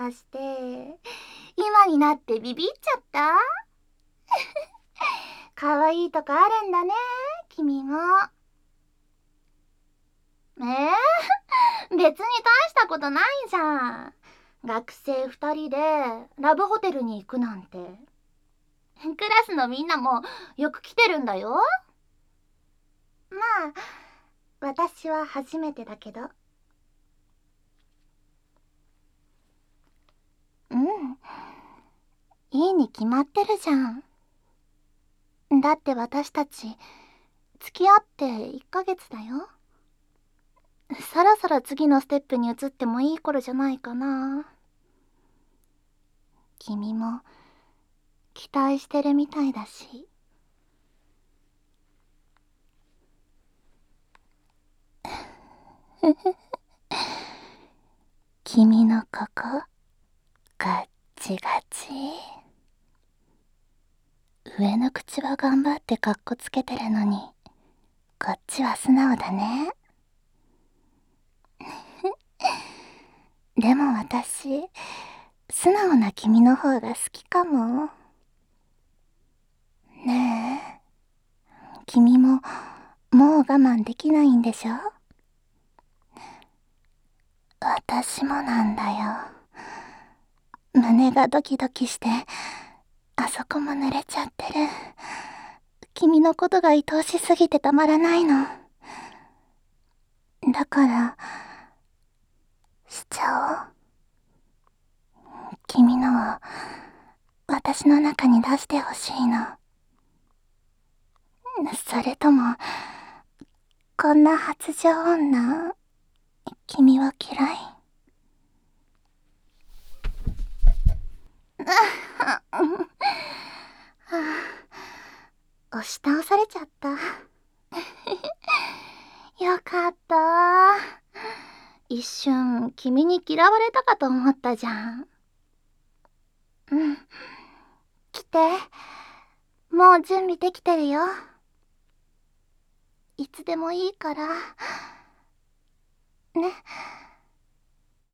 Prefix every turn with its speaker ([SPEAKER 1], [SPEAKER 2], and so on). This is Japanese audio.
[SPEAKER 1] かして、今になってビビっちゃった？可愛いとこあるんだね、君も。別に大したことないじゃん。学生2人でラブホテルに行くなんて。クラスのみんなもよく来てるんだよ。まあ、私は初めてだけど。うん、いいに決まってるじゃん。だって私たち付き合って1ヶ月だよ。そろそろ次のステップに移ってもいい頃じゃないかな。君も期待してるみたいだし。君のここガッチガチ。上の口は頑張ってカッコつけてるのに、こっちは素直だね。でも私、素直な君の方が好きかも。ねえ、君ももう我慢できないんでしょ？私もなんだよ。胸がドキドキして、あそこも濡れちゃってる。君のことが愛おしすぎてたまらないの。だから、しちゃおう。君のを私の中に出してほしいの。それとも、こんな発情女、君は嫌い？押し倒されちゃった。よかった。一瞬君に嫌われたかと思ったじゃん。うん。来て。もう準備できてるよ。いつでもいいから。ね。